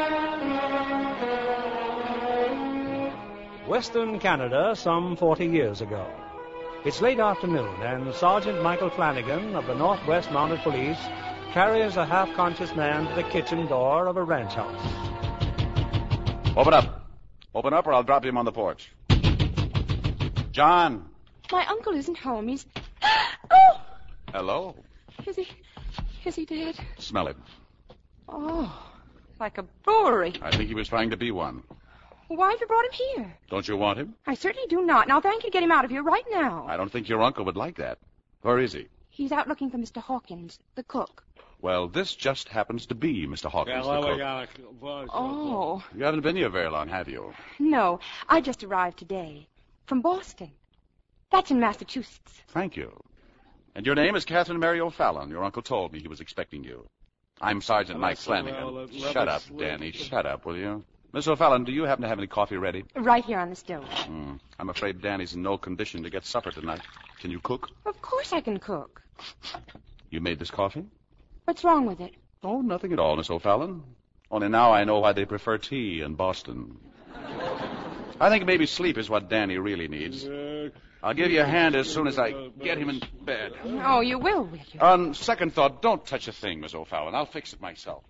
Western Canada, some 40 years ago. It's late afternoon, and Sergeant Michael Flanagan of the Northwest Mounted Police carries a half-conscious man to the kitchen door of a ranch house. Open up. Open up or I'll drop him on the porch. John. My uncle isn't home. He's... Oh! Hello. Is he dead? Smell it. Oh, like a brewery. I think he was trying to be one. Why have you brought him here? Don't you want him? I certainly do not, and I'll thank you to get him out of here right now. I don't think your uncle would like that. Where is he? He's out looking for Mr. Hawkins, the cook. Well, this just happens to be Mr. Hawkins, the cook. Oh. You haven't been here very long, have you? No, I just arrived today. From Boston. That's in Massachusetts. Thank you. And your name is Catherine Mary O'Fallon. Your uncle told me he was expecting you. I'm Sergeant Mike Flanagan. Shut up, Danny. Shut up, will you? Miss O'Fallon, do you happen to have any coffee ready? Right here on the stove. I'm afraid Danny's in no condition to get supper tonight. Can you cook? Of course I can cook. You made this coffee? What's wrong with it? Oh, nothing at all, Miss O'Fallon. Only now I know why they prefer tea in Boston. I think maybe sleep is what Danny really needs. I'll give you a hand as soon as I get him in bed. Oh, you will you? On second thought, don't touch a thing, Miss O'Fallon. I'll fix it myself.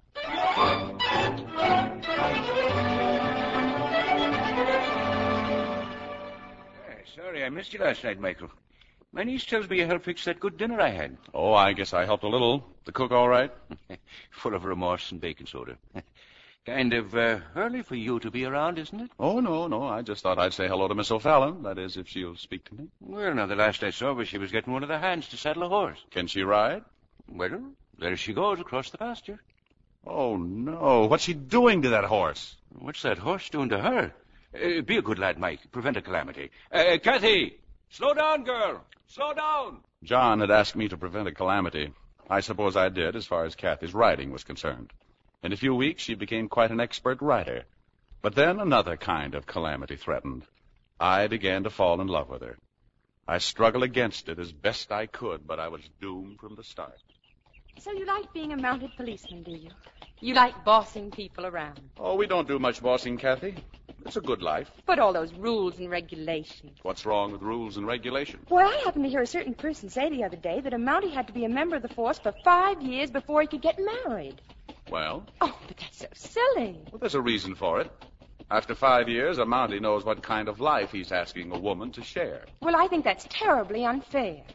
Sorry I missed you last night, Michael. My niece tells me you helped fix that good dinner I had. Oh, I guess I helped a little. The cook all right? Full of remorse and baking soda. Kind of early for you to be around, isn't it? Oh, no. I just thought I'd say hello to Miss O'Fallon. That is, if she'll speak to me. Well, now, the last I saw was she was getting one of the hands to saddle a horse. Can she ride? Well, there she goes across the pasture. Oh, no. What's she doing to that horse? What's that horse doing to her? Be a good lad, Mike. Prevent a calamity. Kathy! Slow down, girl! Slow down! John had asked me to prevent a calamity. I suppose I did, as far as Kathy's riding was concerned. In a few weeks, she became quite an expert rider. But then another kind of calamity threatened. I began to fall in love with her. I struggled against it as best I could, but I was doomed from the start. So you like being a mounted policeman, do you? You like bossing people around? Oh, we don't do much bossing, Kathy. It's a good life. But all those rules and regulations. What's wrong with rules and regulations? Well, I happened to hear a certain person say the other day that a Mountie had to be a member of the force for 5 years before he could get married. Well? Oh, but that's so silly. Well, there's a reason for it. After 5 years, a Mountie knows what kind of life he's asking a woman to share. Well, I think that's terribly unfair.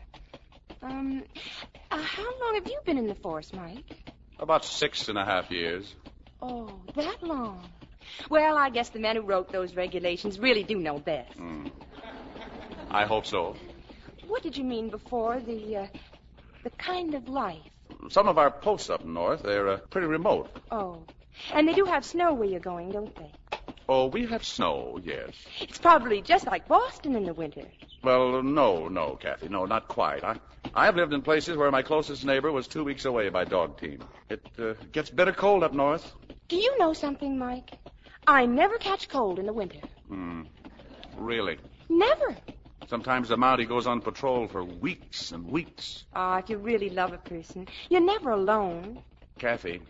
How long have you been in the force, Mike? About 6.5 years. Oh, that long. Well, I guess the men who wrote those regulations really do know best. I hope so. What did you mean before, the kind of life? Some of our posts up north, they're pretty remote. Oh, and they do have snow where you're going, don't they? Oh, we have snow, yes. It's probably just like Boston in the winter. Well, no, Kathy, no, not quite. I've lived in places where my closest neighbor was 2 weeks away by dog team. It gets bitter cold up north. Do you know something, Mike? I never catch cold in the winter. Really? Never. Sometimes the Mountie goes on patrol for weeks and weeks. If you really love a person, you're never alone. Kathy,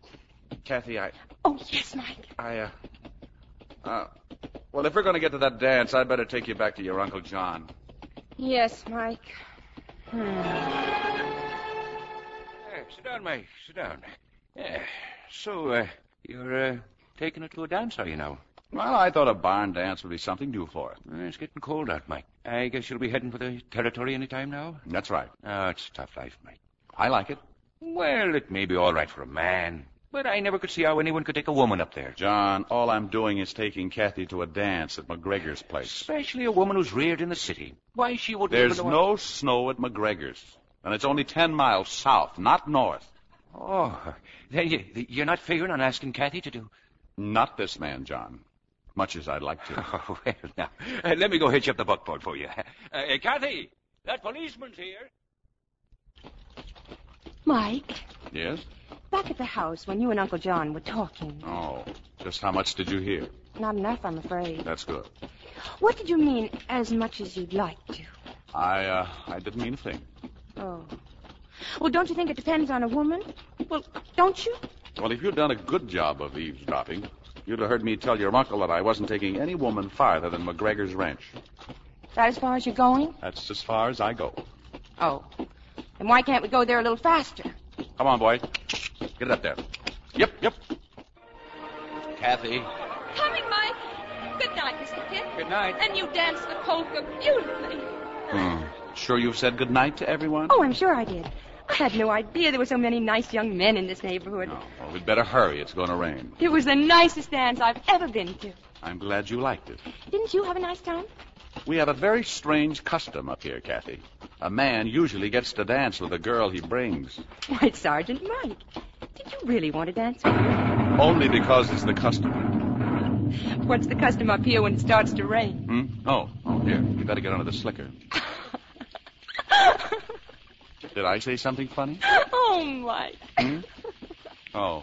Oh, yes, Mike. Well, if we're going to get to that dance, I'd better take you back to your Uncle John. Yes, Mike. Sit down, Mike. Sit down. So, you're taking her to a dance, are you now? Well, I thought a barn dance would be something new for it. It's getting cold out, Mike. I guess you'll be heading for the territory any time now? That's right. Oh, it's a tough life, Mike. I like it. Well, it may be all right for a man, but I never could see how anyone could take a woman up there. John, all I'm doing is taking Kathy to a dance at McGregor's place. Especially a woman who's reared in the city. Why, she wouldn't There's even no snow at McGregor's, and it's only 10 miles south, not north. Oh, then you're not figuring on asking Kathy to do... Not this man, John. Much as I'd like to. Oh, well, now, let me go hitch up the buckboard for you. Kathy, that policeman's here. Mike. Yes? Back at the house when you and Uncle John were talking. Oh, just how much did you hear? Not enough, I'm afraid. That's good. What did you mean, as much as you'd like to? I didn't mean a thing. Oh. Well, don't you think it depends on a woman? Well, don't you? Well, if you'd done a good job of eavesdropping, you'd have heard me tell your uncle that I wasn't taking any woman farther than McGregor's ranch. Is that as far as you're going? That's as far as I go. Oh. Then why can't we go there a little faster? Come on, boy. Get it up there. Yep. Kathy. Coming, Mike. Good night, Mr. Kent. Good night. And you danced the polka beautifully. Sure you've said good night to everyone? Oh, I'm sure I did. I had no idea there were so many nice young men in this neighborhood. No. Well, we'd better hurry. It's going to rain. It was the nicest dance I've ever been to. I'm glad you liked it. Didn't you have a nice time? We have a very strange custom up here, Kathy. A man usually gets to dance with a girl he brings. Why, it's Sergeant Mike. Did you really want to dance with me? Only because it's the custom. What's the custom up here when it starts to rain? Oh, here. You better get under the slicker. Did I say something funny? Oh, Mike. Oh.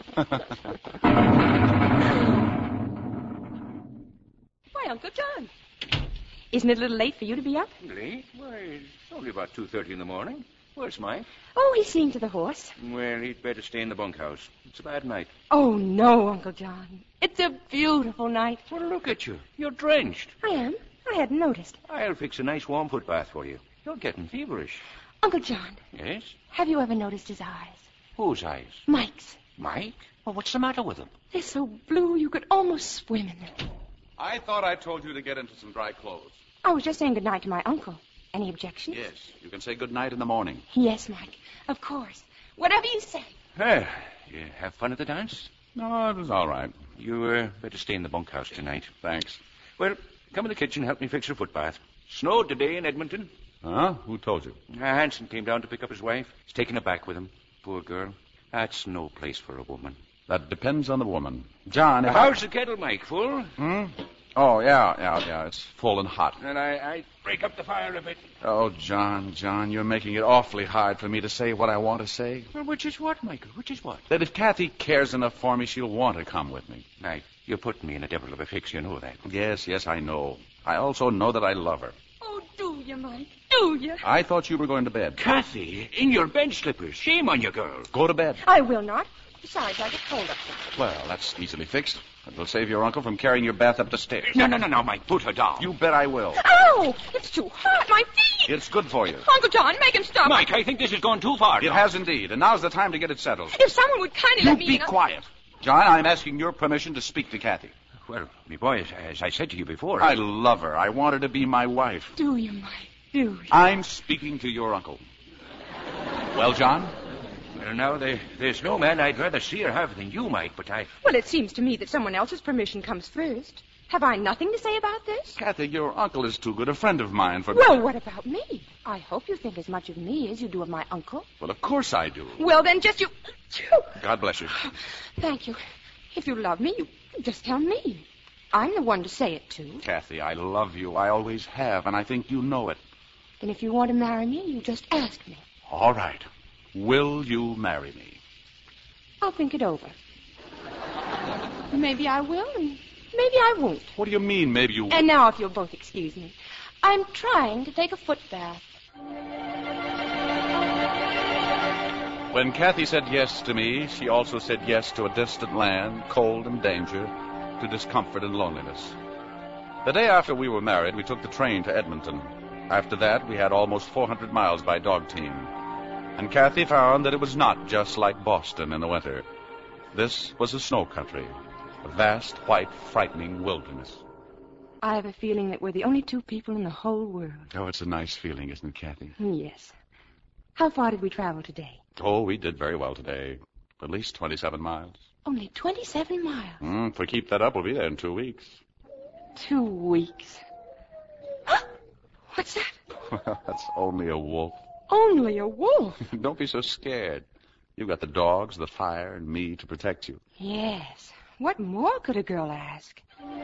Why, Uncle John. Isn't it a little late for you to be up? Late? Why, it's only about 2:30 in the morning. Where's Mike? Oh, he's seeing to the horse. Well, he'd better stay in the bunkhouse. It's a bad night. Oh, no, Uncle John. It's a beautiful night. Well, look at you. You're drenched. I am. I hadn't noticed. I'll fix a nice warm foot bath for you. You're getting feverish. Uncle John, Yes? have you ever noticed his eyes? Whose eyes? Mike's. Mike? Well, what's the matter with him? They're so blue you could almost swim in them. I thought I told you to get into some dry clothes. I was just saying good night to my uncle. Any objections? Yes, you can say good night in the morning. Yes, Mike. Of course. Whatever you say. Well, you have fun at the dance? No, it was all right. You better stay in the bunkhouse tonight. Thanks. Well, come in the kitchen and help me fix your foot bath. Snowed today in Edmonton. Huh? Who told you? Hanson came down to pick up his wife. He's taken her back with him. Poor girl. That's no place for a woman. That depends on the woman. John, if How's the kettle, Mike? Full? Oh, yeah. It's full and hot. And I break up the fire a bit. Oh, John, you're making it awfully hard for me to say what I want to say. Well, which is what, Michael? Which is what? That if Kathy cares enough for me, she'll want to come with me. Mike, you're putting me in a devil of a fix. You know that. Yes, I know. I also know that I love her. Oh, do you, Mike? Do you? I thought you were going to bed. Kathy, in your bed slippers. Shame on you, girl. Go to bed. I will not. Besides, I get cold up there. Well, that's easily fixed. It will save your uncle from carrying your bath up the stairs. No, Mike. Put her down. You bet I will. Ow! It's too hot. My feet. It's good for you. Uncle John, make him stop. Mike, I think this has gone too far. It has indeed, and now's the time to get it settled. If someone would kindly You let me be in, quiet. John, I'm asking your permission to speak to Kathy. Well, me boy, as I said to you before... I love her. I want her to be my wife. Do you, Mike? Do you? I'm speaking to your uncle. Well, John? Well, now, there's no man I'd rather see her have than you, Mike, but I... Well, it seems to me that someone else's permission comes first. Have I nothing to say about this? Kathy, your uncle is too good a friend of mine for... Well, what about me? I hope you think as much of me as you do of my uncle. Well, of course I do. Well, then just you... God bless you. Thank you. If you love me, you just tell me. I'm the one to say it to. Kathy, I love you. I always have, and I think you know it. Then if you want to marry me, you just ask me. All right. Will you marry me? I'll think it over. Maybe I will, and maybe I won't. What do you mean, maybe you... And now, if you'll both excuse me, I'm trying to take a foot bath. When Kathy said yes to me, she also said yes to a distant land, cold and danger, to discomfort and loneliness. The day after we were married, we took the train to Edmonton. After that, we had almost 400 miles by dog team. And Kathy found that it was not just like Boston in the winter. This was a snow country, a vast, white, frightening wilderness. I have a feeling that we're the only two people in the whole world. Oh, it's a nice feeling, isn't it, Kathy? Yes. How far did we travel today? Oh, we did very well today. At least 27 miles. Only 27 miles. If we keep that up, we'll be there in 2 weeks. 2 weeks. What's that? Well, that's only a wolf. Only a wolf? Don't be so scared. You've got the dogs, the fire, and me to protect you. Yes. What more could a girl ask?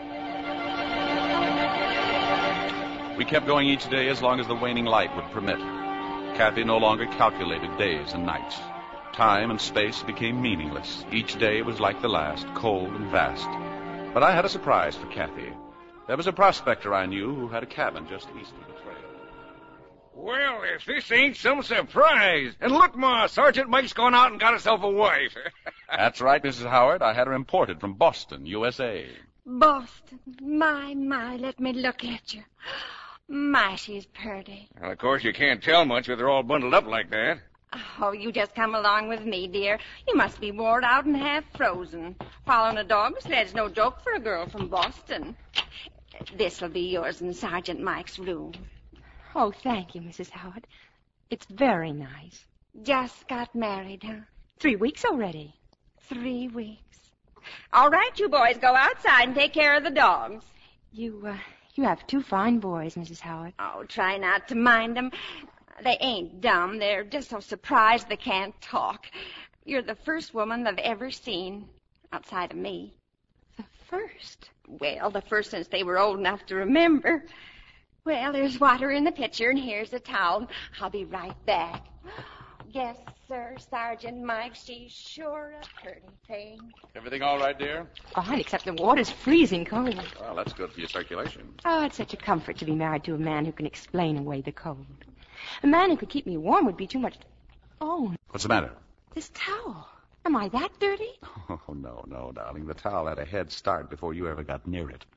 We kept going each day as long as the waning light would permit. Kathy no longer calculated days and nights. Time and space became meaningless. Each day was like the last, cold and vast. But I had a surprise for Kathy. There was a prospector I knew who had a cabin just east of the trail. Well, if this ain't some surprise. And look, Ma, Sergeant Mike's gone out and got himself a wife. That's right, Mrs. Howard. I had her imported from Boston, USA. Boston. My, let me look at you. My, she's pretty. Well, of course, you can't tell much with her all bundled up like that. Oh, you just come along with me, dear. You must be wore out and half frozen. Following a dog sled's no joke for a girl from Boston. This'll be yours in Sergeant Mike's room. Oh, thank you, Mrs. Howard. It's very nice. Just got married, huh? 3 weeks already. 3 weeks. All right, you boys, go outside and take care of the dogs. You have 2 fine boys, Mrs. Howard. Oh, try not to mind them. They ain't dumb. They're just so surprised they can't talk. You're the first woman they've ever seen, outside of me. The first? Well, the first since they were old enough to remember. Well, there's water in the pitcher, and here's a towel. I'll be right back. Yes, sir, Sergeant Mike, she's sure a pretty thing. Everything all right, dear? Fine, except the water's freezing cold. Well, that's good for your circulation. Oh, it's such a comfort to be married to a man who can explain away the cold. A man who could keep me warm would be too much... Oh, What's the matter? this towel. Am I that dirty? Oh, no, darling. The towel had a head start before you ever got near it.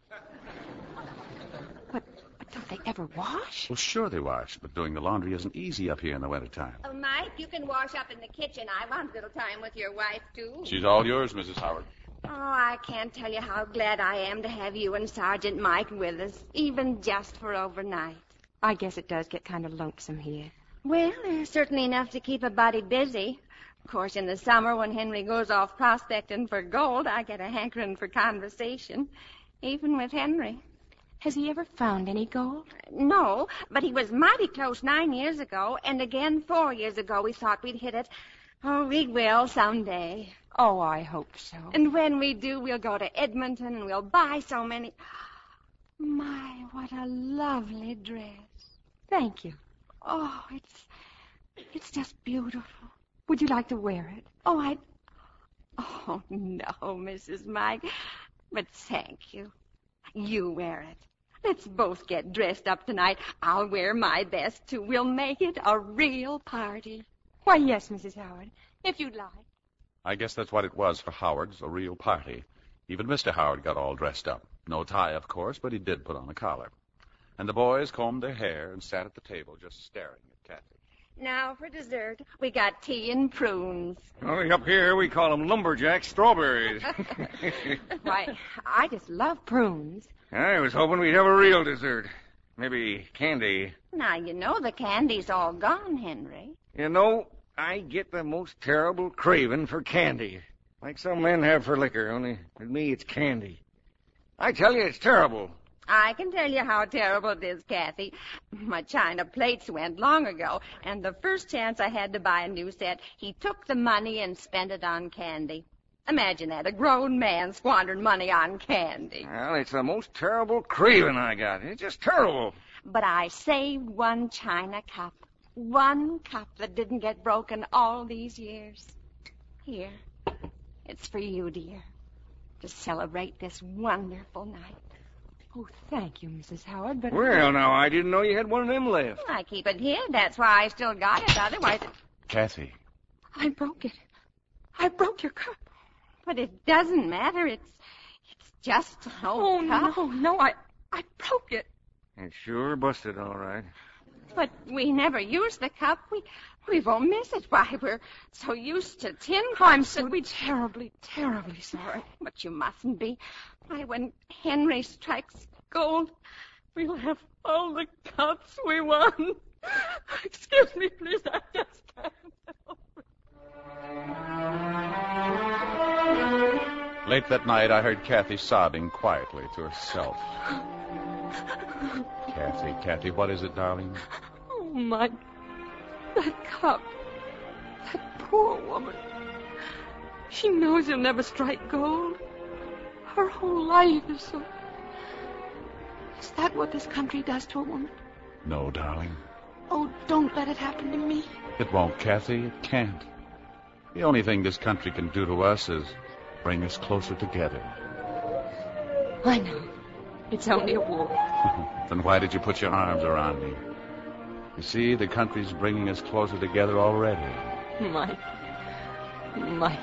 But don't they ever wash? Well, sure they wash, but doing the laundry isn't easy up here in the wintertime. Oh, Mike, you can wash up in the kitchen. I want a little time with your wife, too. She's all yours, Mrs. Howard. Oh, I can't tell you how glad I am to have you and Sergeant Mike with us, even just for overnight. I guess it does get kind of lonesome here. Well, there's certainly enough to keep a body busy. Of course, in the summer when Henry goes off prospecting for gold, I get a hankering for conversation, even with Henry. Has he ever found any gold? No, but he was mighty close 9 years ago, and again 4 years ago we thought we'd hit it. Oh, we will someday. Oh, I hope so. And when we do, we'll go to Edmonton and we'll buy so many... My, what a lovely dress. Thank you. Oh, It's just beautiful. Would you like to wear it? Oh, Oh, no, Mrs. Mike. But thank you. You wear it. Let's both get dressed up tonight. I'll wear my best, too. We'll make it a real party. Why, yes, Mrs. Howard, if you'd like. I guess that's what it was for Howard's, a real party. Even Mr. Howard got all dressed up. No tie, of course, but he did put on a collar. And the boys combed their hair and sat at the table just staring at Kathy. Now for dessert, we got tea and prunes. Only up here we call them lumberjack strawberries. Why, I just love prunes. I was hoping we'd have a real dessert. Maybe candy. Now, you know the candy's all gone, Henry. You know, I get the most terrible craving for candy. Like some men have for liquor, only with me it's candy. I tell you, it's terrible. I can tell you how terrible it is, Kathy. My china plates went long ago, and the first chance I had to buy a new set, he took the money and spent it on candy. Imagine that, a grown man squandering money on candy. Well, it's the most terrible craving I got. It's just terrible. But I saved one china cup. One cup that didn't get broken all these years. Here, it's for you, dear, to celebrate this wonderful night. Oh, thank you, Mrs. Howard, but... Well, now, I didn't know you had one of them left. I keep it here. That's why I still got it. Otherwise... Kathy. I broke it. I broke your cup. But it doesn't matter. It's just an old cup. No, I broke it. It's sure busted, all right. But we never use the cup. We won't miss it. Why, we're so used to tin cups. I'm so terribly, terribly sorry. But you mustn't be. Why, when Henry strikes gold, we'll have all the cups we won. Excuse me, please. I just can't help it. Late that night, I heard Kathy sobbing quietly to herself. Kathy, what is it, darling? Oh, Mike. That cup. That poor woman. She knows he'll never strike gold. Her whole life is so... Is that what this country does to a woman? No, darling. Oh, don't let it happen to me. It won't, Kathy. It can't. The only thing this country can do to us is bring us closer together. I know. It's only a war. Then why did you put your arms around me? You see, the country's bringing us closer together already. Mike. Mike.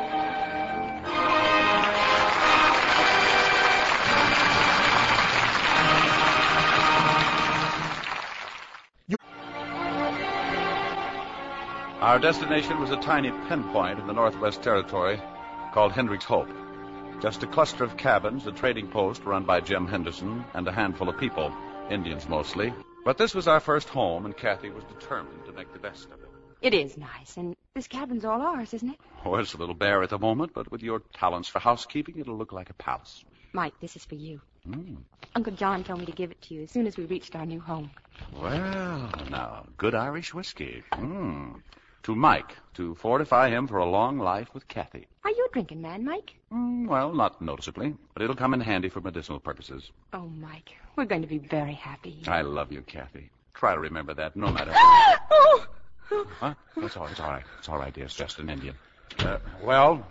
Our destination was a tiny pinpoint in the Northwest Territory called Hendricks Hope. Just a cluster of cabins, a trading post run by Jim Henderson, and a handful of people, Indians mostly. But this was our first home, and Kathy was determined to make the best of it. It is nice, and this cabin's all ours, isn't it? Oh, it's a little bare at the moment, but with your talents for housekeeping, it'll look like a palace. Mike, this is for you. Mm. Uncle John told me to give it to you as soon as we reached our new home. Well, now, good Irish whiskey. To Mike, to fortify him for a long life with Kathy. Are you a drinking man, Mike? Well, not noticeably, but it'll come in handy for medicinal purposes. Oh, Mike, we're going to be very happy. I love you, Kathy. Try to remember that no matter... Oh! Huh? It's all right. It's all right, dear. It's just an Indian. Well?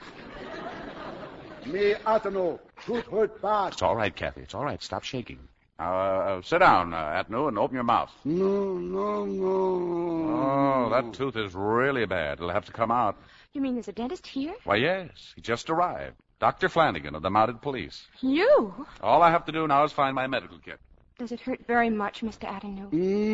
Me, Atano. Tooth hurt bad. It's all right, Kathy. It's all right. Stop shaking. Sit down, Atnu, and open your mouth. No. Oh, that tooth is really bad. It'll have to come out. You mean there's a dentist here? Why, yes. He just arrived. Dr. Flanagan of the Mounted Police. You? All I have to do now is find my medical kit. Does it hurt very much, Mr. Atanu?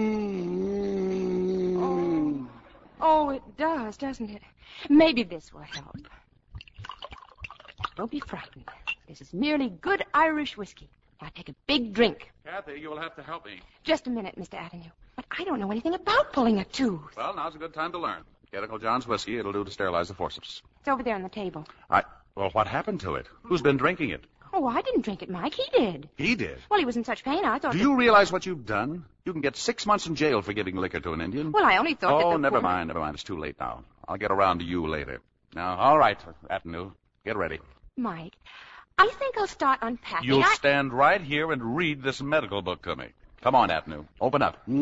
Oh, it does, doesn't it? Maybe this will help. Don't be frightened. This is merely good Irish whiskey. Now take a big drink. Kathy, you will have to help me. Just a minute, Mr. Atanu. But I don't know anything about pulling a tooth. Well, now's a good time to learn. Get Uncle John's whiskey. It'll do to sterilize the forceps. It's over there on the table. Well, what happened to it? Who's been drinking it? Oh, I didn't drink it, Mike. He did. He did? Well, he was in such pain, I thought... Do you realize what you've done? You can get 6 months in jail for giving liquor to an Indian. Well, I only thought that... Oh, never mind. It's too late now. I'll get around to you later. Now, all right, Atanu. Get ready. Mike, I think I'll start unpacking. You'll stand right here and read this medical book to me. Come on, Atanu. Open up. He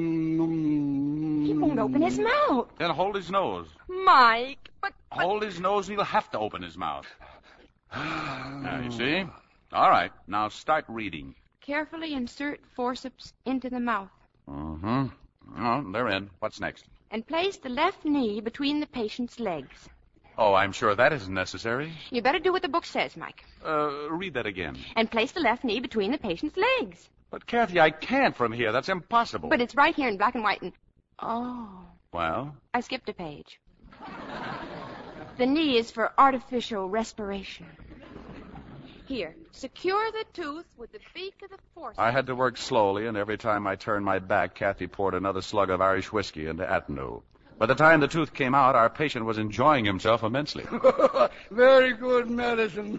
won't open his mouth. Then hold his nose. Mike, but... Hold his nose and he'll have to open his mouth. Now, you see? All right. Now start reading. Carefully insert forceps into the mouth. Oh, they're in. What's next? And place the left knee between the patient's legs. Oh, I'm sure that isn't necessary. You better do what the book says, Mike. Read that again. And place the left knee between the patient's legs. But, Kathy, I can't from here. That's impossible. But it's right here in black and white and... Oh. Well? I skipped a page. The knee is for artificial respiration. Here, secure the tooth with the beak of the forceps. I had to work slowly, and every time I turned my back, Kathy poured another slug of Irish whiskey into Atanu. By the time the tooth came out, our patient was enjoying himself immensely. Very good medicine.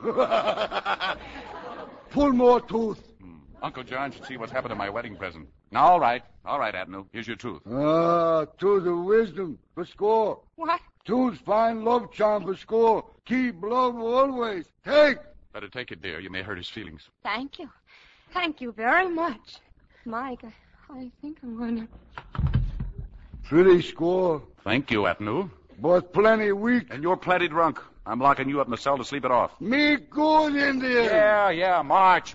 Pull more tooth. Uncle John should see what's happened to my wedding present. Now, all right, Atanu. Here's your tooth. Tooth of wisdom for score. What? Tooth fine love charm for score. Keep love always. Take. Better take it, dear. You may hurt his feelings. Thank you. Thank you very much. Mike, I think I'm going to... Pretty score. Thank you, Atanu. But plenty weak. And you're plenty drunk. I'm locking you up in the cell to sleep it off. Me good, Indian. Yeah. March.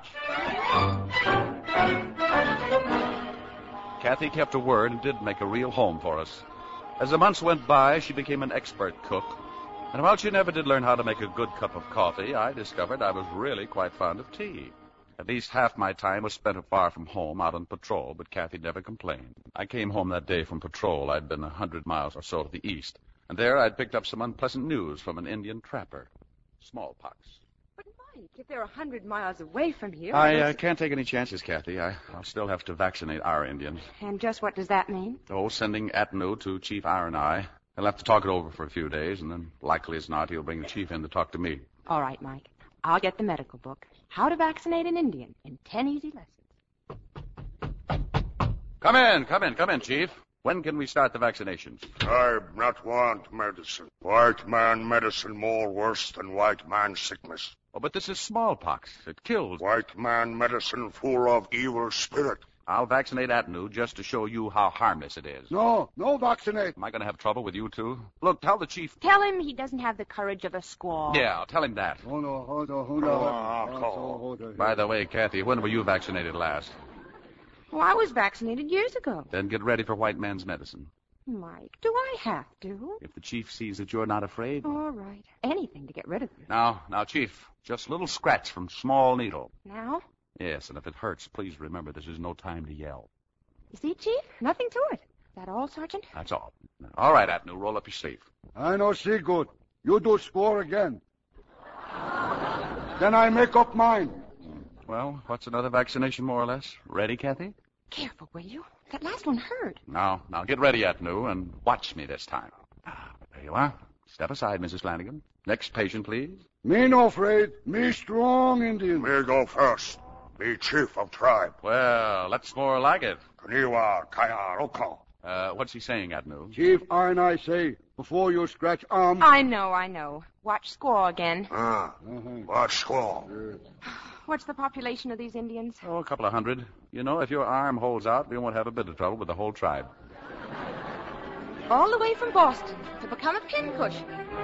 Kathy kept her word and did make a real home for us. As the months went by, she became an expert cook. And while she never did learn how to make a good cup of coffee, I discovered I was really quite fond of tea. At least half my time was spent far from home, out on patrol, but Kathy never complained. I came home that day from patrol. I'd been 100 miles or so to the east, and there I'd picked up some unpleasant news from an Indian trapper. Smallpox. But, Mike, if they're 100 miles away from here... I can't take any chances, Kathy. I'll still have to vaccinate our Indians. And just what does that mean? Oh, sending Atanu to Chief Iron Eye. He'll have to talk it over for a few days, and then, likely as not, he'll bring the chief in to talk to me. All right, Mike. I'll get the medical book. How to Vaccinate an Indian in 10 easy lessons. Come in, Chief. When can we start the vaccinations? I not want medicine. White man medicine more worse than white man sickness. Oh, but this is smallpox. It kills. White man medicine full of evil spirit. I'll vaccinate Atanu just to show you how harmless it is. No vaccinate. Am I going to have trouble with you two? Look, tell the chief. Tell him he doesn't have the courage of a squaw. Yeah, I'll tell him that. Hold on. By the way, Kathy, when were you vaccinated last? Oh, I was vaccinated years ago. Then get ready for white man's medicine. Mike, do I have to? If the chief sees that you're not afraid. All right. Anything to get rid of you. Now, Chief, just a little scratch from small needle. Now? Yes, and if it hurts, please remember this is no time to yell. You see, Chief? Nothing to it. That all, Sergeant? That's all. All right, Atnu, roll up your sleeve. I no see good. You do score again. Then I make up mine. Well, what's another vaccination, more or less? Ready, Kathy? Careful, will you? That last one hurt. Now get ready, Atnu, and watch me this time. There you are. Step aside, Mrs. Flanagan. Next patient, please. Me no afraid. Me strong Indian. Me go first. Me chief of tribe. Well, that's more like it. Kaniwa Kaya Roko. What's he saying, Atnu? Chief, and I say, before you scratch arm. I know. Watch squaw again. Watch squaw. What's the population of these Indians? Oh, a couple of hundred. You know, if your arm holds out, we won't have a bit of trouble with the whole tribe. All the way from Boston to become a pincush.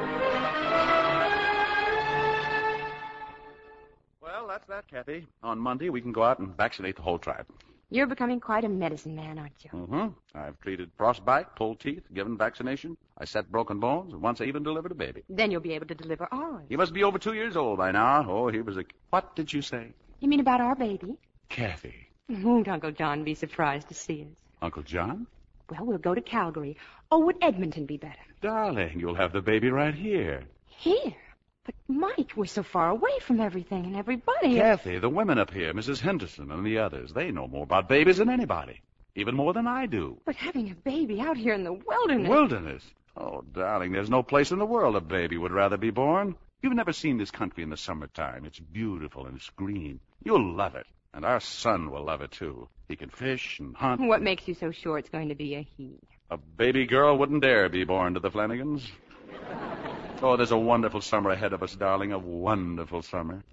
Well, that's that, Kathy. On Monday, we can go out and vaccinate the whole tribe. You're becoming quite a medicine man, aren't you? Mm-hmm. I've treated frostbite, pulled teeth, given vaccination. I set broken bones, and once I even delivered a baby. Then you'll be able to deliver ours. He must be over 2 years old by now. Oh, he was a... What did you say? You mean about our baby? Kathy. Won't Uncle John be surprised to see us? Uncle John? Well, we'll go to Calgary. Oh, would Edmonton be better? Darling, you'll have the baby right here. Here? But, Mike, we're so far away from everything and everybody. Kathy, the women up here, Mrs. Henderson and the others, they know more about babies than anybody. Even more than I do. But having a baby out here in the wilderness... Wilderness? Oh, darling, there's no place in the world a baby would rather be born. You've never seen this country in the summertime. It's beautiful and it's green. You'll love it. And our son will love it, too. He can fish and hunt. What makes you so sure it's going to be a he? A baby girl wouldn't dare be born to the Flanagans. Oh, there's a wonderful summer ahead of us, darling, a wonderful summer.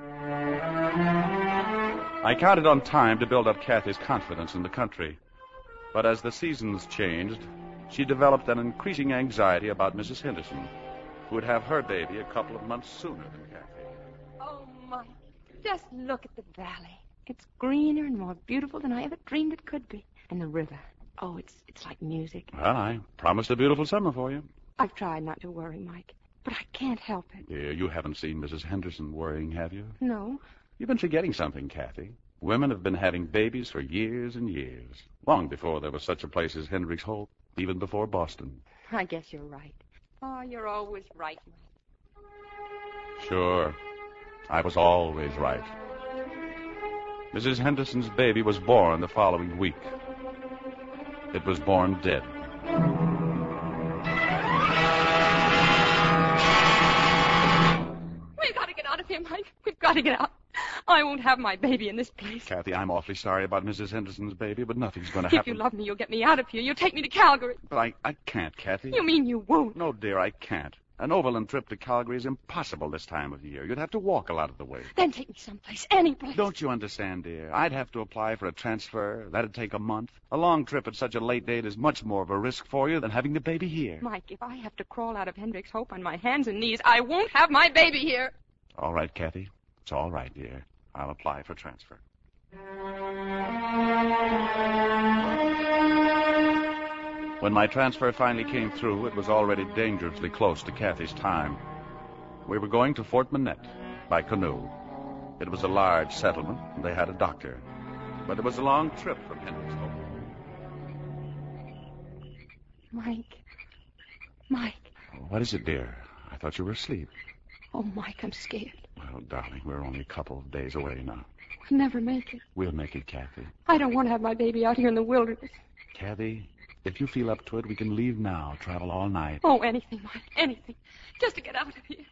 I counted on time to build up Kathy's confidence in the country. But as the seasons changed, she developed an increasing anxiety about Mrs. Henderson, who would have her baby a couple of months sooner than Kathy. Oh, Mike, just look at the valley. It's greener and more beautiful than I ever dreamed it could be. And the river. Oh, it's like music. Well, I promised a beautiful summer for you. I've tried not to worry, Mike, but I can't help it. Dear, you haven't seen Mrs. Henderson worrying, have you? No. You've been forgetting something, Kathy. Women have been having babies for years and years. Long before there was such a place as Hendricks Hope. Even before Boston. I guess you're right. Oh, you're always right, Mike. Sure. I was always right. Mrs. Henderson's baby was born the following week. It was born dead. We've got to get out of here, Mike. We've got to get out. I won't have my baby in this place. Kathy, I'm awfully sorry about Mrs. Henderson's baby, but nothing's going to happen. If you love me, you'll get me out of here. You'll take me to Calgary. But I can't, Kathy. You mean you won't? No, dear, I can't. An overland trip to Calgary is impossible this time of year. You'd have to walk a lot of the way. Then take me someplace, any place. Don't you understand, dear? I'd have to apply for a transfer. That'd take a month. A long trip at such a late date is much more of a risk for you than having the baby here. Mike, if I have to crawl out of Hendricks Hope on my hands and knees, I won't have my baby here. All right, Kathy. It's all right, dear. I'll apply for transfer. When my transfer finally came through, it was already dangerously close to Kathy's time. We were going to Fort Minette by canoe. It was a large settlement, and they had a doctor. But it was a long trip from Hendricks Hope. Mike. What is it, dear? I thought you were asleep. Oh, Mike, I'm scared. Well, darling, we're only a couple of days away now. We'll never make it. We'll make it, Kathy. I don't want to have my baby out here in the wilderness. Kathy, if you feel up to it, we can leave now, travel all night. Oh, anything, Mike, anything. Just to get out of here.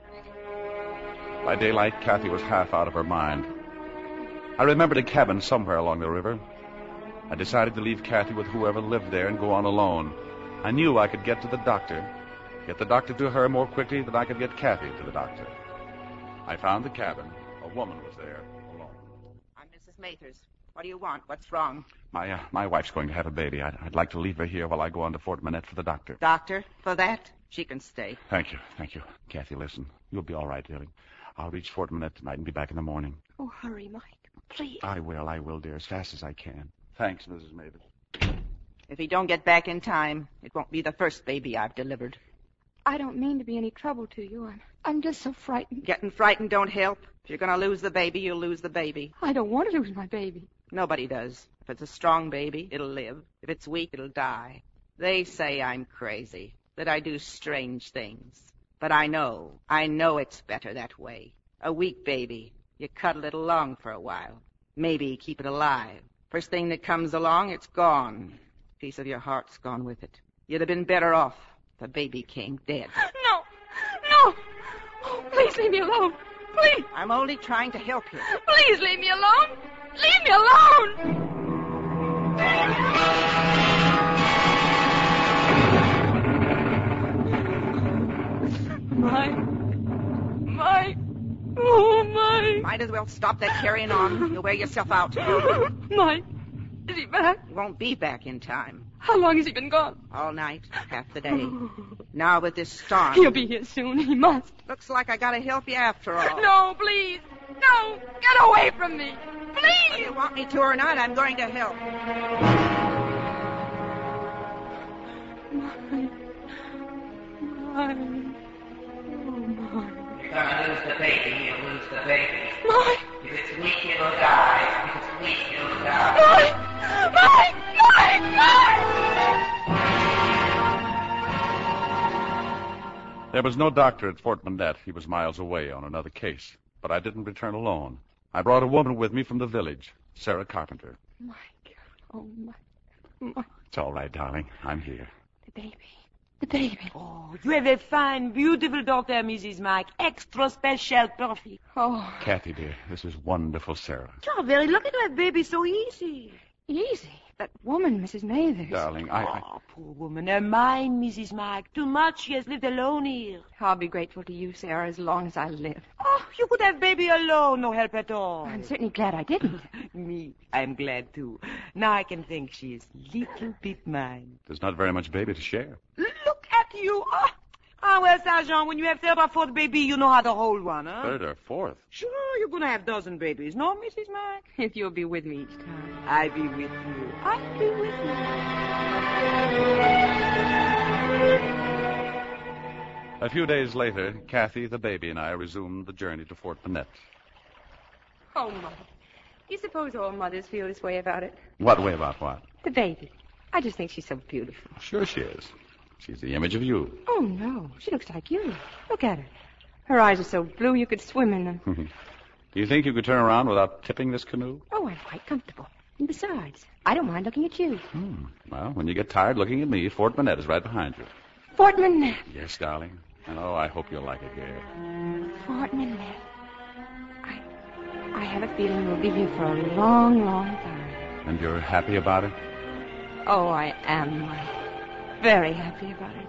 By daylight, Kathy was half out of her mind. I remembered a cabin somewhere along the river. I decided to leave Kathy with whoever lived there and go on alone. I knew I could get to the doctor to her more quickly than I could get Kathy to the doctor. I found the cabin. A woman was there, alone. I'm Mrs. Mathers. What do you want? What's wrong? My wife's going to have a baby. I'd like to leave her here while I go on to Fort Minette for the doctor. Doctor? For that? She can stay. Thank you. Kathy, listen. You'll be all right, darling. I'll reach Fort Minette tonight and be back in the morning. Oh, hurry, Mike. Please. I will, dear, as fast as I can. Thanks, Mrs. Mavis. If he don't get back in time, it won't be the first baby I've delivered. I don't mean to be any trouble to you. I'm just so frightened. Getting frightened don't help. If you're going to lose the baby, you'll lose the baby. I don't want to lose my baby. Nobody does. If it's a strong baby, it'll live. If it's weak, it'll die. They say I'm crazy, that I do strange things. But I know it's better that way. A weak baby, you cuddle it along for a while. Maybe keep it alive. First thing that comes along, it's gone. A piece of your heart's gone with it. You'd have been better off if the baby came dead. No! Oh, please leave me alone. Please. I'm only trying to help you. Please leave me alone. Leave me alone. Mike. Oh, Mike. Might as well stop that carrying on. You'll wear yourself out. Mike, is he back? He won't be back in time. How long has he been gone? All night, half the day. Now with this storm. He'll be here soon. He must. Looks like I gotta help you after all. No, please. No, get away from me. Please. Whether you want me to or not, I'm going to help. Mike. If you're gonna lose the baby, you'll lose the baby. Mike. If it's weak, it'll die. If it's weak, it'll die. Mike! There was no doctor at Fort Minette. He was miles away on another case. But I didn't return alone. I brought a woman with me from the village, Sarah Carpenter. Mike. Oh, Mike. It's all right, darling. I'm here. The baby. Oh, you have a fine, beautiful daughter, Mrs. Mike. Extra special, perfect. Oh. Kathy, dear, this is wonderful, Sarah. You're very lucky to have baby so easy. Easy? That woman, Mrs. Mathers. Darling, Oh, poor woman. Her mind, Mrs. Mike. Too much. She has lived alone here. I'll be grateful to you, Sarah, as long as I live. Oh, you could have baby alone. No help at all. I'm certainly glad I didn't. Me, I'm glad, too. Now I can think she is little bit mine. There's not very much baby to share. Look at you. Well, Sergeant, when you have third or fourth baby, you know how to hold one, huh? Third or fourth? Sure, you're going to have dozen babies. No, Mrs. Mike? If you'll be with me each time. I'll be with you. I'll be with you. A few days later, Kathy, the baby, and I resumed the journey to Fort Minette. Oh, Mother. Do you suppose all mothers feel this way about it? What way about what? The baby. I just think she's so beautiful. Sure she is. She's the image of you. Oh, no. She looks like you. Look at her. Her eyes are so blue you could swim in them. Do you think you could turn around without tipping this canoe? Oh, I'm quite comfortable. And besides, I don't mind looking at you. Well, when you get tired looking at me, Fort Minette is right behind you. Fort Minette. Yes, darling. And I hope you'll like it here. Fort Minette. I have a feeling we'll be here for a long, long time. And you're happy about it? Oh, I am, Mike. Very happy about it.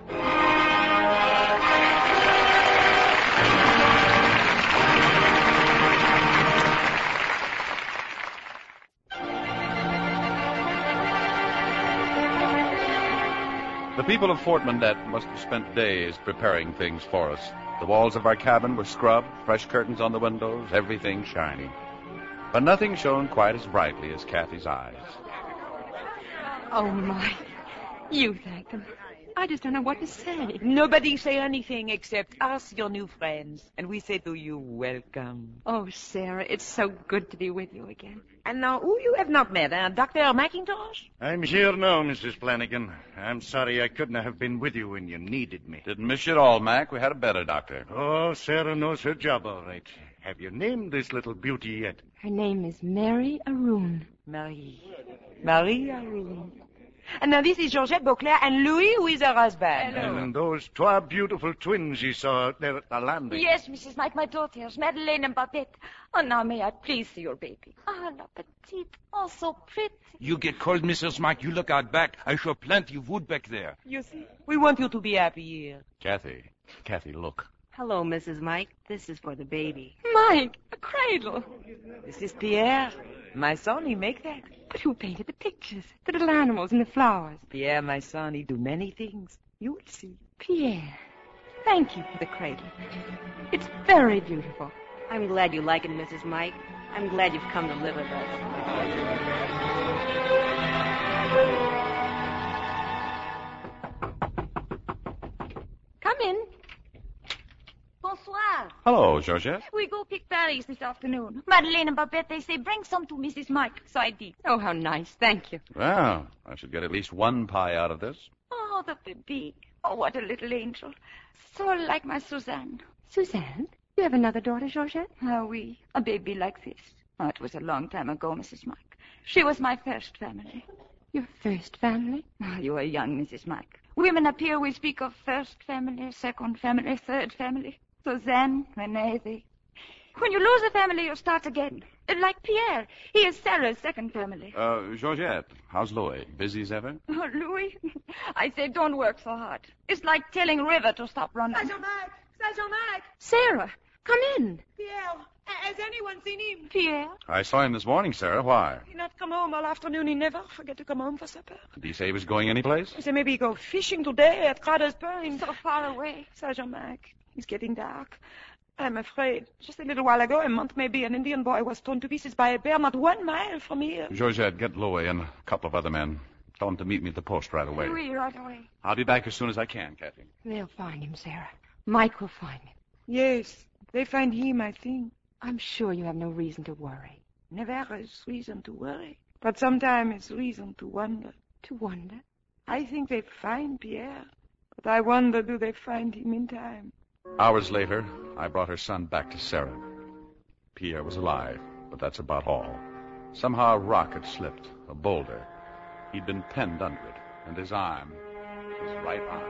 The people of Fort Minette must have spent days preparing things for us. The walls of our cabin were scrubbed, fresh curtains on the windows, everything shiny. But nothing shone quite as brightly as Kathy's eyes. Oh, Mike. You thank them. I just don't know what to say. Nobody say anything except us, your new friends. And we say to you, welcome. Oh, Sarah, it's so good to be with you again. And now, who you have not met, Dr. McIntosh? I'm here now, Mrs. Flanagan. I'm sorry I couldn't have been with you when you needed me. Didn't miss you at all, Mac. We had a better doctor. Oh, Sarah knows her job all right. Have you named this little beauty yet? Her name is Mary Aroon. Marie Aroon. And now this is Georgette Beauclair and Louis, who is her husband. Hello. And those two beautiful twins you saw out there at the landing. Yes, Mrs. Mike, my daughters, Madeleine and Babette. Oh, now may I please see your baby? Ah, la petite. Oh, so pretty. You get cold, Mrs. Mike. You look out back. I show plenty of wood back there. You see, we want you to be happy here. Kathy, look. Hello, Mrs. Mike. This is for the baby. Mike, a cradle. This is Pierre. My son, he make that. But who painted the pictures? The little animals and the flowers. Pierre, my son, he do many things. You will see. Pierre, thank you for the cradle. It's very beautiful. I'm glad you like it, Mrs. Mike. I'm glad you've come to live with us. Come in. Bonsoir. Hello, Georgette. We go pick berries this afternoon. Madeleine and Babette, they say bring some to Mrs. Mike. So I did. Oh, how nice. Thank you. Well, I should get at least one pie out of this. Oh, the baby. Oh, what a little angel. So like my Suzanne. Suzanne? You have another daughter, Georgette? Ah, oui. A baby like this. Oh, it was a long time ago, Mrs. Mike. She was my first family. Your first family? Oh, you are young, Mrs. Mike. Women up here, we speak of first family, second family, third family. Suzanne, Renee, they... When you lose a family, you start again. Like Pierre. He is Sarah's second family. Georgette, how's Louis? Busy as ever? Oh, Louis? I say don't work so hard. It's like telling River to stop running. Saint-Jean-Marc! Sarah, come in. Pierre, has anyone seen him? Pierre? I saw him this morning, Sarah. Why? He not come home all afternoon. He never forget to come home for supper. Did he say he was going anyplace? He said maybe he go fishing today at Crowder's Point. So far away. Saint-Jean-Marc, it's getting dark. I'm afraid. Just a little while ago, a month maybe, an Indian boy was torn to pieces by a bear not 1 mile from here. Georgette, get Louis and a couple of other men. Tell them to meet me at the post right away. Louis, right away. I'll be back as soon as I can, Kathy. They'll find him, Sarah. Mike will find him. Yes, they find him, I think. I'm sure you have no reason to worry. Never is reason to worry. But sometimes it's reason to wonder. To wonder? I think they find Pierre. But I wonder, do they find him in time? Hours later, I brought her son back to Sarah. Pierre was alive, but that's about all. Somehow a rock had slipped, a boulder. He'd been pinned under it, and his arm, his right arm.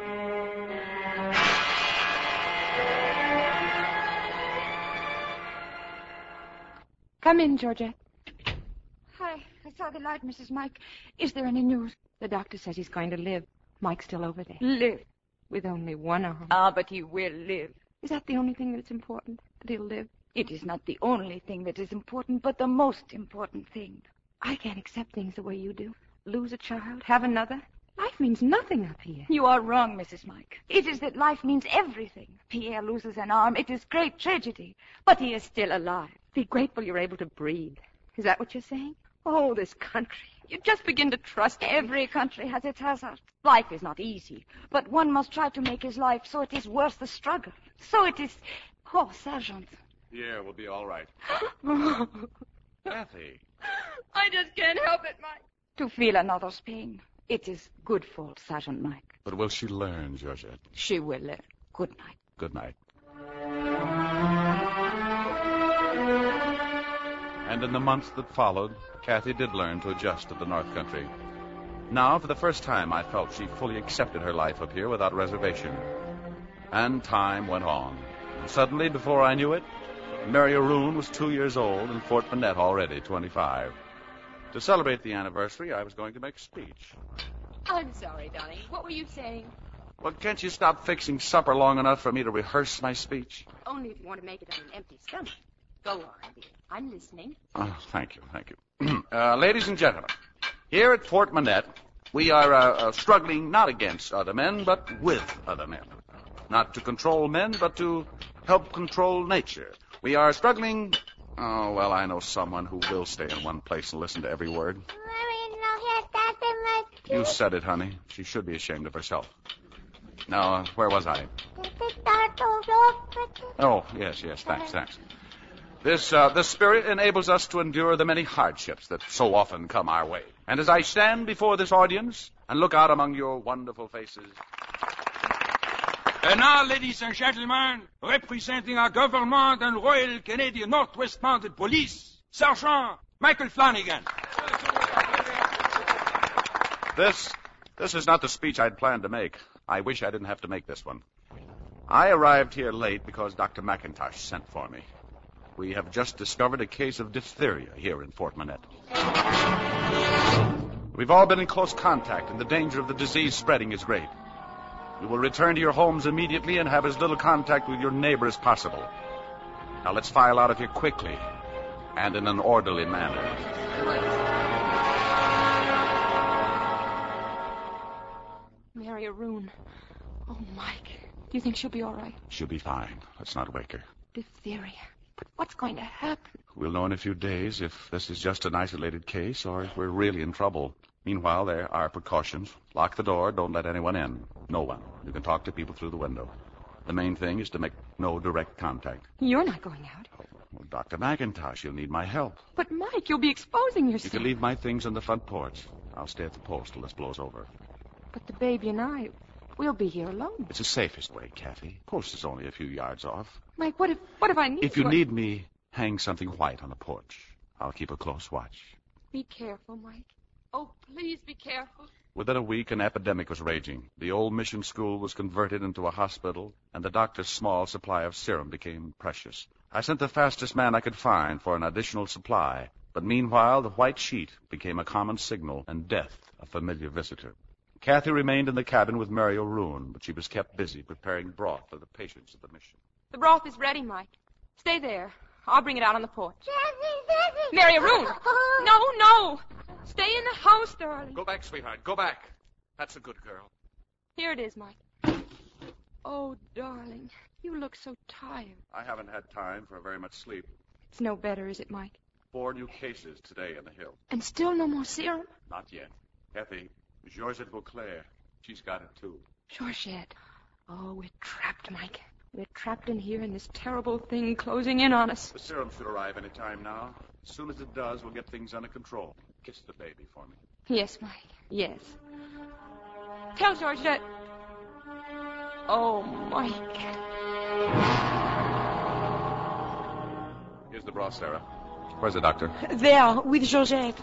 Come in, Georgette. Hi. I saw the light, Mrs. Mike. Is there any news? The doctor says he's going to live. Mike's still over there. Live? With only one arm. Ah, but he will live. Is that the only thing that's important? That he'll live? It is not the only thing that is important, but the most important thing. I can't accept things the way you do. Lose a child, have another. Life means nothing up here. You are wrong, Mrs. Mike. It is that life means everything. Pierre loses an arm. It is great tragedy. But he is still alive. Be grateful you're able to breathe. Is that what you're saying? Oh, this country. You just begin to trust it. Every country has its hazards. Life is not easy, but one must try to make his life so it is worth the struggle. So it is... Oh, Sergeant. Pierre will be all right. Kathy. I just can't help it, Mike. To feel another's pain. It is good fault, Sergeant Mike. But will she learn, Georgette? She will learn. Good night. Good night. And in the months that followed, Kathy did learn to adjust to the North Country. Now, for the first time, I felt she fully accepted her life up here without reservation. And time went on. And suddenly, before I knew it, Mary Aroon was 2 years old and Fort Manette already 25. To celebrate the anniversary, I was going to make a speech. I'm sorry, darling. What were you saying? Well, can't you stop fixing supper long enough for me to rehearse my speech? Only if you want to make it on an empty stomach. Go on, dear. I'm listening. Oh, thank you. Ladies and gentlemen, here at Fort Manette, we are struggling not against other men, but with other men. Not to control men, but to help control nature. We are struggling... Oh, well, I know someone who will stay in one place and listen to every word. You said it, honey. She should be ashamed of herself. Now, where was I? Oh, yes, thanks. This spirit enables us to endure the many hardships that so often come our way. And as I stand before this audience and look out among your wonderful faces... And now, ladies and gentlemen, representing our government and Royal Canadian Northwest Mounted Police, Sergeant Michael Flanagan. This is not the speech I'd planned to make. I wish I didn't have to make this one. I arrived here late because Dr. McIntosh sent for me. We have just discovered a case of diphtheria here in Fort Manette. We've all been in close contact, and the danger of the disease spreading is great. You will return to your homes immediately and have as little contact with your neighbor as possible. Now let's file out of here quickly and in an orderly manner. Mary Aroon. Oh, Mike. Do you think she'll be all right? She'll be fine. Let's not wake her. Diphtheria. But what's going to happen? We'll know in a few days if this is just an isolated case or if we're really in trouble. Meanwhile, there are precautions. Lock the door. Don't let anyone in. No one. You can talk to people through the window. The main thing is to make no direct contact. You're not going out. Well, Dr. McIntosh, you'll need my help. But, Mike, you'll be exposing yourself. You can leave my things on the front porch. I'll stay at the post till this blows over. But the baby and I, we'll be here alone. It's the safest way, Kathy. Post is only a few yards off. Mike, what if I need If you need me, hang something white on the porch. I'll keep a close watch. Be careful, Mike. Oh, please be careful. Within a week, an epidemic was raging. The old mission school was converted into a hospital, and the doctor's small supply of serum became precious. I sent the fastest man I could find for an additional supply, but meanwhile, the white sheet became a common signal, and death a familiar visitor. Kathy remained in the cabin with Mary O'Roon, but she was kept busy preparing broth for the patients of the mission. The broth is ready, Mike. Stay there. I'll bring it out on the porch. Mary O'Roon! No! Stay in the house, darling. Go back, sweetheart. Go back. That's a good girl. Here it is, Mike. Oh, darling, you look so tired. I haven't had time for very much sleep. It's no better, is it, Mike? 4 new cases today in the hill. And still no more serum? Not yet. Kathy, Georgette Beauclair. She's got it, too. Georgette. Oh, we're trapped, Mike. We're trapped in here in this terrible thing closing in on us. The serum should arrive any time now. As soon as it does, we'll get things under control. Kiss the baby for me. Yes, Mike. Yes. Tell Georgette. Oh, Mike. Here's the broth, Sarah. Where's the doctor? There, with Georgette.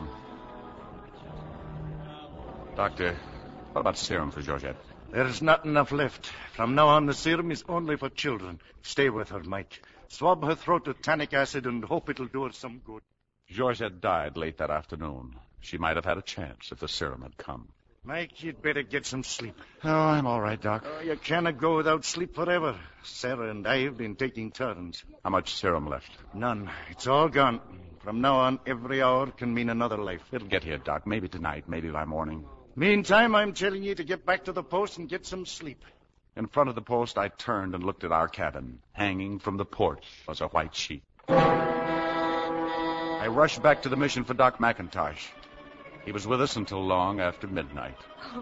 Doctor, what about serum for Georgette? There's not enough left. From now on, the serum is only for children. Stay with her, Mike. Swab her throat with tannic acid and hope it'll do her some good. Georgette died late that afternoon. She might have had a chance if the serum had come. Mike, you'd better get some sleep. Oh, I'm all right, Doc. You cannot go without sleep forever. Sarah and I have been taking turns. How much serum left? None. It's all gone. From now on, every hour can mean another life. It'll get here, Doc. Maybe tonight, maybe by morning. Meantime, I'm telling you to get back to the post and get some sleep. In front of the post, I turned and looked at our cabin. Hanging from the porch was a white sheet. I rushed back to the mission for Doc McIntosh. He was with us until long after midnight.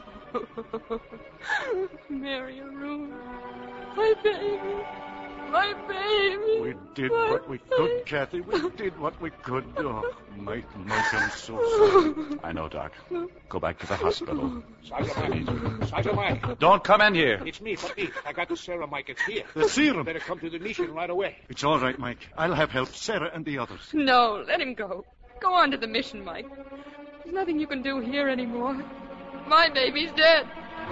Mary O'Roon, my baby, my baby. We did what we could, Kathy. We did what we could. Oh, Mike, I'm so sorry. I know, Doc. Go back to the hospital. Sergeant Mike. Don't come in here. It's me, Papi. I got the serum, Mike. It's here. The serum? Better come to the mission right away. It's all right, Mike. I'll have help. Sarah and the others. No, let him go. Go on to the mission, Mike. There's nothing you can do here anymore. My baby's dead.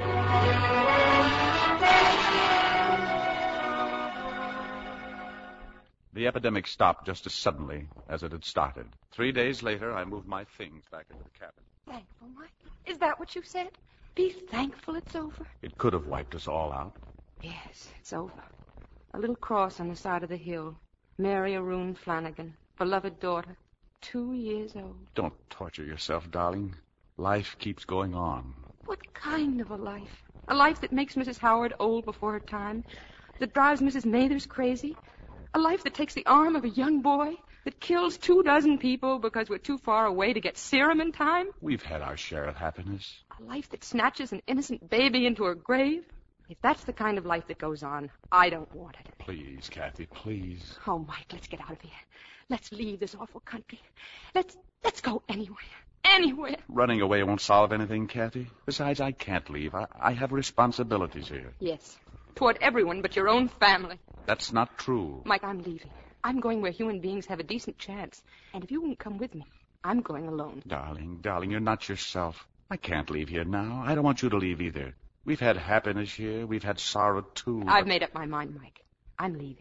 The epidemic stopped just as suddenly as it had started. 3 days later, I moved my things back into the cabin. Thankful, Mike? Is that what you said? Be thankful it's over? It could have wiped us all out. Yes, it's over. A little cross on the side of the hill. Mary O'Roon Flanagan, beloved daughter, 2 years old. Don't torture yourself, darling. Life keeps going on. What kind of a life? A life that makes Mrs. Howard old before her time, that drives Mrs. Mathers crazy? A life that takes the arm of a young boy, that kills 24 people because we're too far away to get serum in time? We've had our share of happiness. A life that snatches an innocent baby into her grave? If that's the kind of life that goes on, I don't want it. Please, Kathy, please. Oh, Mike, let's get out of here. Let's leave this awful country. Let's go anywhere. Anywhere. Running away won't solve anything, Kathy. Besides, I can't leave. I have responsibilities here. Yes, toward everyone but your own family. That's not true. Mike, I'm leaving. I'm going where human beings have a decent chance. And if you won't come with me, I'm going alone. Darling, you're not yourself. I can't leave here now. I don't want you to leave either. We've had happiness here. We've had sorrow, too. I've made up my mind, Mike. I'm leaving.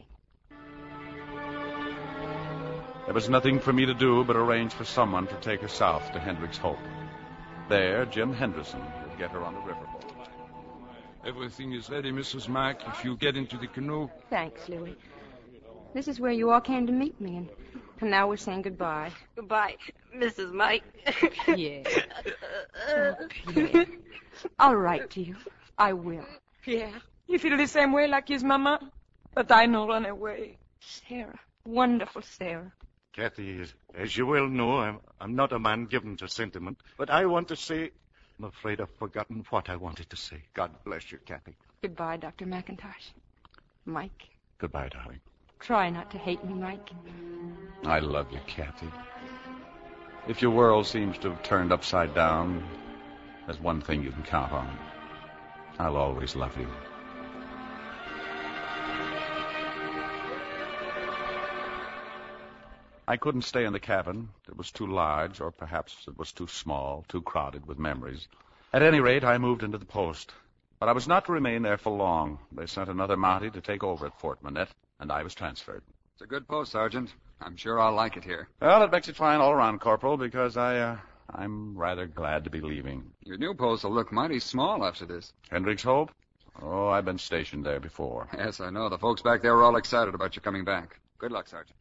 There was nothing for me to do but arrange for someone to take her south to Hendricks Hope. There, Jim Henderson would get her on the riverboat. Everything is ready, Mrs. Mack, if you get into the canoe. Thanks, Louis. This is where you all came to meet me, and now we're saying goodbye. Goodbye, Mrs. Mike. Yeah. Pierre. I'll write to you. I will. Pierre, you feel the same way like his mama? But I no run away. Sarah. Wonderful, Sarah. Kathy, as you well know, I'm not a man given to sentiment, but I want to say, I'm afraid I've forgotten what I wanted to say. God bless you, Kathy. Goodbye, Dr. McIntosh. Mike. Goodbye, darling. Try not to hate me, Mike. I love you, Kathy. If your world seems to have turned upside down, there's one thing you can count on. I'll always love you. I couldn't stay in the cabin. It was too large, or perhaps it was too small, too crowded with memories. At any rate, I moved into the post. But I was not to remain there for long. They sent another Mountie to take over at Fort Minette, and I was transferred. It's a good post, Sergeant. I'm sure I'll like it here. Well, it makes it fine all around, Corporal, because I'm rather glad to be leaving. Your new post will look mighty small after this. Hendricks Hope? Oh, I've been stationed there before. Yes, I know. The folks back there were all excited about you coming back. Good luck, Sergeant.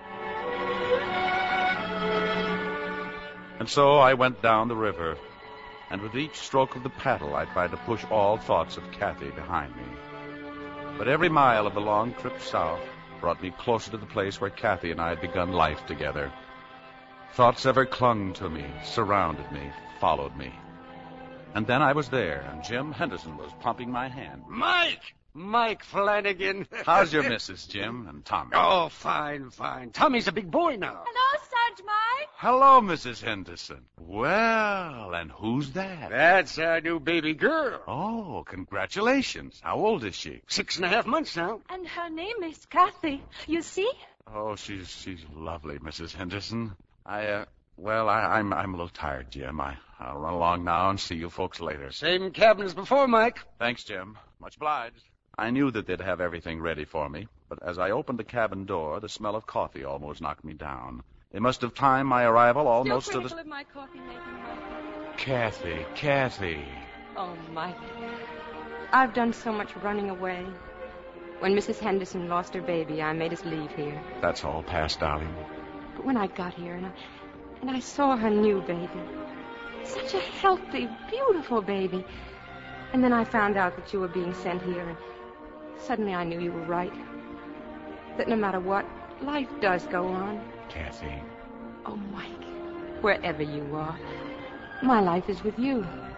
And so I went down the river, and with each stroke of the paddle I tried to push all thoughts of Kathy behind me. But every mile of the long trip south brought me closer to the place where Kathy and I had begun life together. Thoughts ever clung to me, surrounded me, followed me. And then I was there, and Jim Henderson was pumping my hand. Mike Flanagan. How's your missus, Jim, and Tommy? Oh, fine. Tommy's a big boy now. Hello, Sarge Mike. Hello, Mrs. Henderson. Well, and who's that? That's our new baby girl. Oh, congratulations. How old is she? 6.5 months now. And her name is Kathy. You see? Oh, she's lovely, Mrs. Henderson. I'm a little tired, Jim. I'll run along now and see you folks later. Same cabin as before, Mike. Thanks, Jim. Much obliged. I knew that they'd have everything ready for me, but as I opened the cabin door, the smell of coffee almost knocked me down. They must have timed my arrival almost Still to critical of my coffee making, Mike. Kathy. Oh, Mike. I've done so much running away. When Mrs. Henderson lost her baby, I made us leave here. That's all past, darling. But when I got here and I saw her new baby, such a healthy, beautiful baby, and then I found out that you were being sent here, and suddenly I knew you were right. That no matter what, life does go on. Kathy. Oh, Mike, wherever you are, my life is with you.